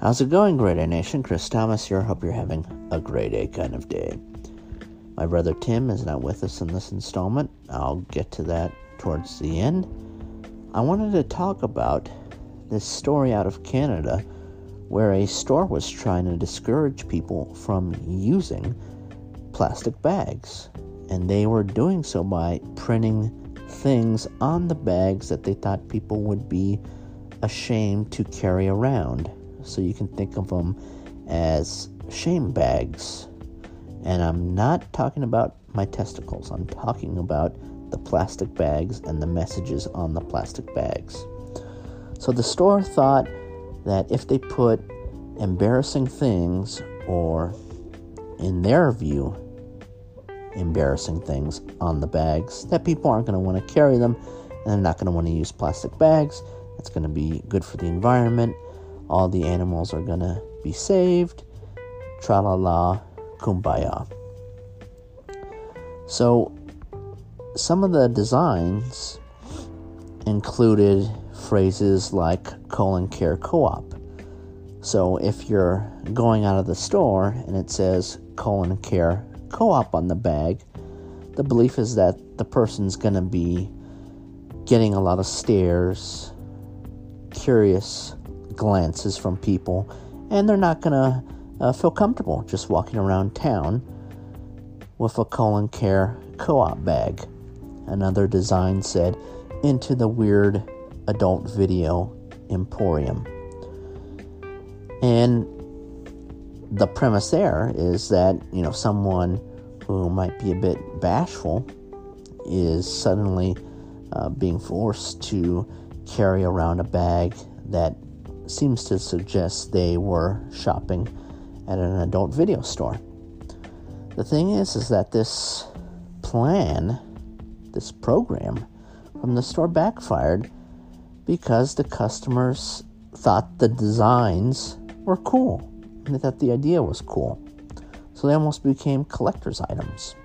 How's it going, Grade A Nation? Chris Thomas here. Hope you're having a grade A kind of day. My brother Tim is not with us in this installment. I'll get to that towards the end. I wanted to talk about this story out of Canada where a store was trying to discourage people from using plastic bags. And they were doing so by printing things on the bags that they thought people would be ashamed to carry around. So you can think of them as shame bags. And I'm not talking about my testicles. I'm talking about the plastic bags and the messages on the plastic bags. So the store thought that if they put embarrassing things, or in their view, embarrassing things on the bags, that people aren't going to want to carry them and they're not going to want to use plastic bags. It's going to be good for the environment. All the animals are going to be saved. Tra-la-la, kumbaya. So, some of the designs included phrases like Care Co-op. So, if you're going out of the store and it says Care Co-op on the bag, the belief is that the person's going to be getting a lot of stares, curious glances from people, and they're not going to feel comfortable just walking around town with a Care Co-op bag. Another design said, "Into the weird adult video emporium." And the premise there is that, someone who might be a bit bashful is suddenly being forced to carry around a bag that seems to suggest they were shopping at an adult video store. The thing is that this plan, this program from the store backfired because the customers thought the designs were cool. And they thought the idea was cool. So they almost became collector's items.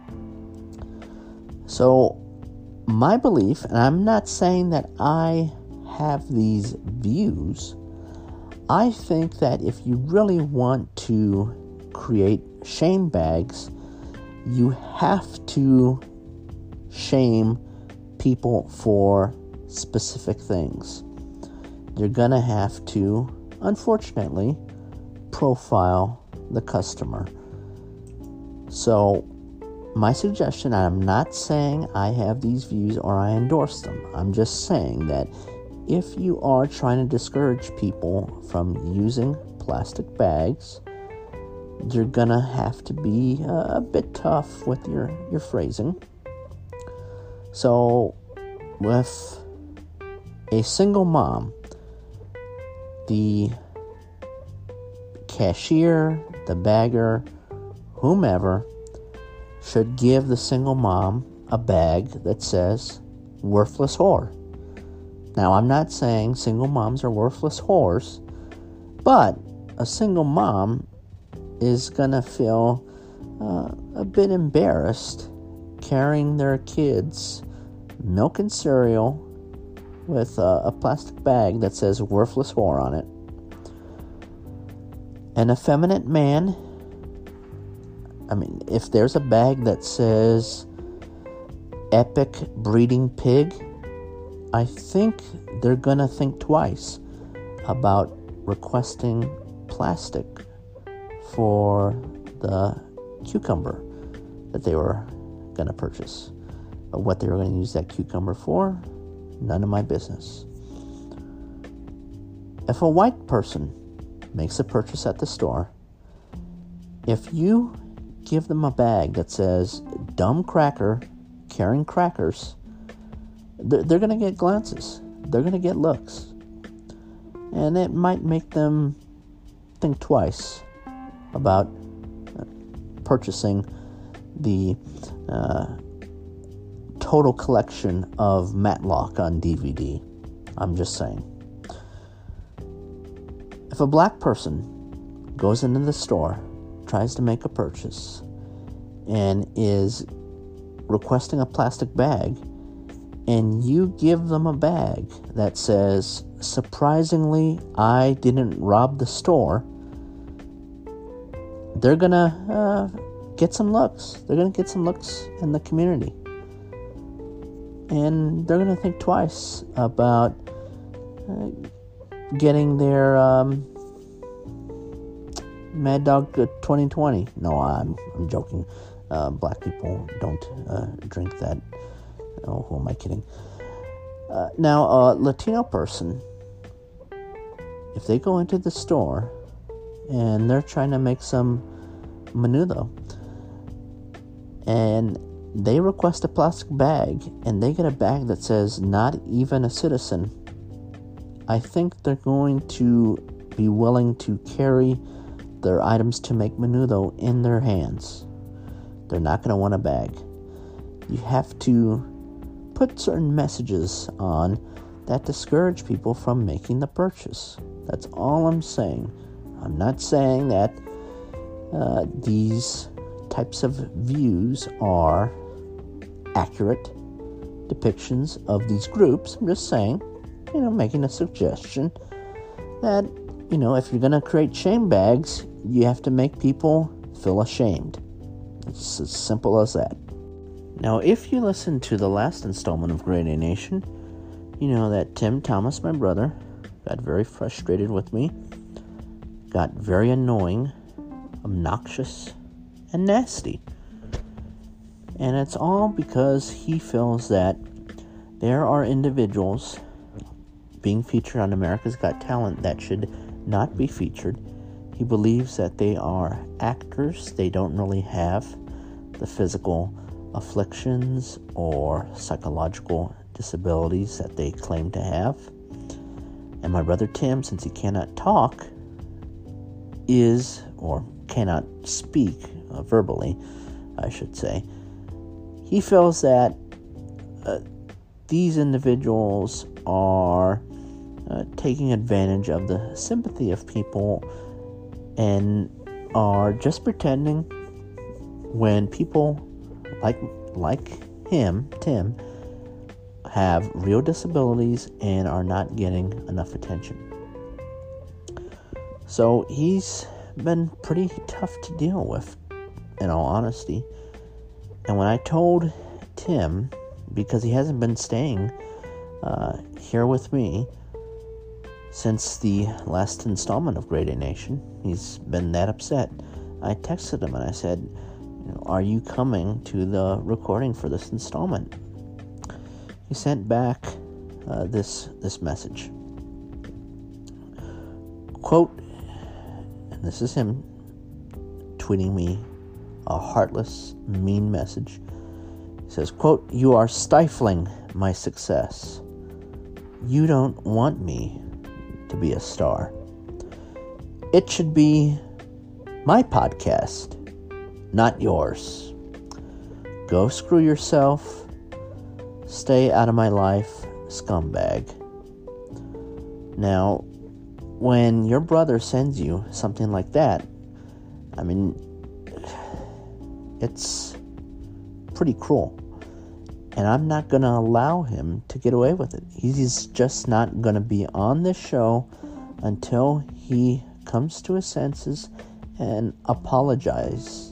So my belief, and I'm not saying that I have these views, I think that if you really want to create shame bags, you have to shame people for specific things. You're going to have to, unfortunately, profile the customer. So, my suggestion, I'm not saying I have these views or I endorse them. I'm just saying that if you are trying to discourage people from using plastic bags, you're going to have to be a bit tough with your phrasing. So, with a single mom, the cashier, the bagger, whomever, should give the single mom a bag that says, "Worthless whore." Now, I'm not saying single moms are worthless whores, but a single mom is going to feel a bit embarrassed carrying their kids' milk and cereal with a plastic bag that says "Worthless whore" on it. An effeminate man, if there's a bag that says "Epic breeding pig," I think they're going to think twice about requesting plastic for the cucumber that they were going to purchase. But what they were going to use that cucumber for, none of my business. If a white person makes a purchase at the store, if you give them a bag that says "dumb cracker carrying crackers," they're going to get glances. They're going to get looks. And it might make them think twice about purchasing the total collection of Matlock on DVD. I'm just saying. If a black person goes into the store, tries to make a purchase, and is requesting a plastic bag, and you give them a bag that says, surprisingly, I didn't rob the store, they're gonna get some looks. They're gonna get some looks in the community. And they're gonna think twice about getting their Mad Dog 2020. No, I'm joking. Black people don't drink that. Oh, who am I kidding? Now, a Latino person, if they go into the store and they're trying to make some menudo, and they request a plastic bag, and they get a bag that says, not even a citizen, I think they're going to be willing to carry their items to make menudo in their hands. They're not going to want a bag. You have to put certain messages on that discourage people from making the purchase. That's all I'm saying. I'm not saying that these types of views are accurate depictions of these groups. I'm just saying, making a suggestion that, if you're going to create shame bags, you have to make people feel ashamed. It's as simple as that. Now, if you listen to the last installment of Grade A Nation, you know that Tim Thomas, my brother, got very frustrated with me, got very annoying, obnoxious, and nasty. And it's all because he feels that there are individuals being featured on America's Got Talent that should not be featured. He believes that they are actors. They don't really have the physical afflictions or psychological disabilities that they claim to have. And my brother Tim, since he cannot talk, or cannot speak verbally, I should say, he feels that these individuals are taking advantage of the sympathy of people and are just pretending when people like him, Tim, have real disabilities and are not getting enough attention. So he's been pretty tough to deal with, in all honesty. And when I told Tim, because he hasn't been staying here with me since the last installment of Grade A Nation, he's been that upset. I texted him and I said, are you coming to the recording for this installment? He sent back this message. Quote, and this is him tweeting me a heartless, mean message. He says, quote, "You are stifling my success. You don't want me to be a star. It should be my podcast, not yours. Go screw yourself. Stay out of my life, scumbag." Now, when your brother sends you something like that, I mean, it's pretty cruel. And I'm not going to allow him to get away with it. He's just not going to be on this show until he comes to his senses and apologizes.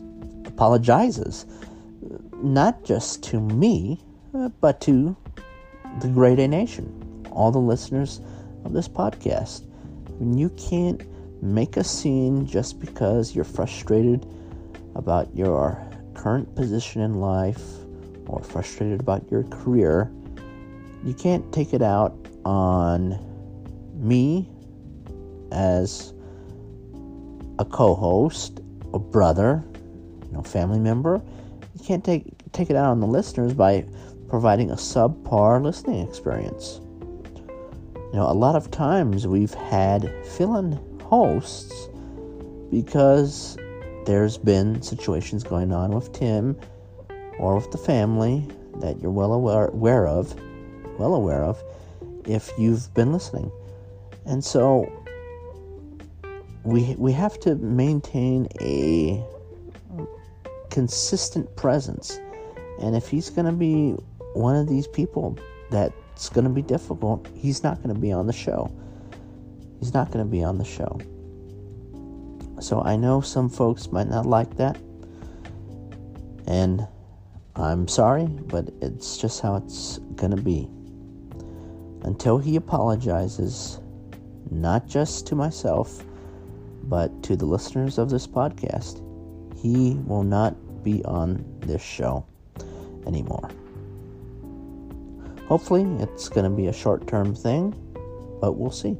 Not just to me, but to the Grade A Nation, all the listeners of this podcast. I mean, you can't make a scene just because you're frustrated about your current position in life or frustrated about your career. You can't take it out on me as a co-host, a brother, family member. You can't take it out on the listeners by providing a subpar listening experience. A lot of times we've had fill-in hosts because there's been situations going on with Tim or with the family that you're well aware of if you've been listening. And so we have to maintain a consistent presence. And if he's going to be one of these people that's going to be difficult. He's not going to be on the show. So I know some folks might not like that, and I'm sorry, but it's just how it's going to be. Until he apologizes, not just to myself, but to the listeners of this podcast, he will not be on this show anymore. Hopefully, it's going to be a short-term thing, but we'll see.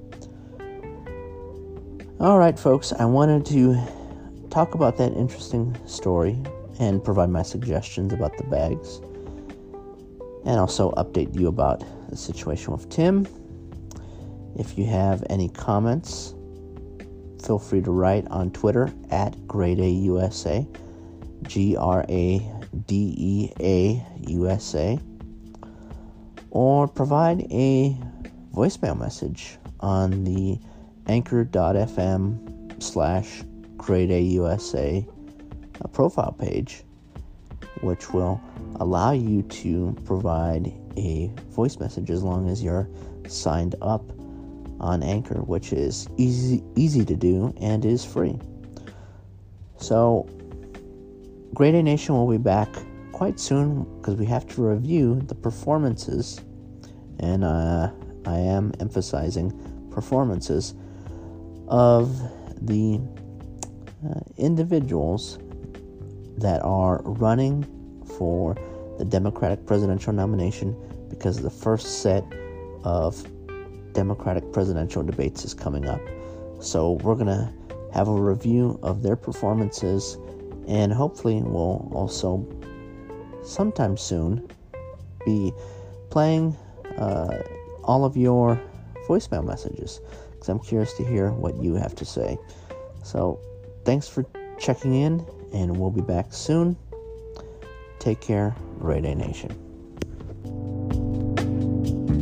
All right, folks, I wanted to talk about that interesting story and provide my suggestions about the bags, and also update you about the situation with Tim. If you have any comments, feel free to write on Twitter at GradeAUSA, GradeAUSA, or provide a voicemail message on the anchor.fm/GradeAUSA profile page, which will allow you to provide a voice message as long as you're signed up on Anchor, which is easy to do and is free. So, Grade A Nation will be back quite soon because we have to review the performances, and I am emphasizing performances of the individuals that are running for the Democratic presidential nomination, because the first set of Democratic presidential debates is coming up. So we're going to have a review of their performances, and hopefully we'll also sometime soon be playing all of your voicemail messages, because I'm curious to hear what you have to say. So thanks for checking in, and we'll be back soon. Take care, Grade A Nation.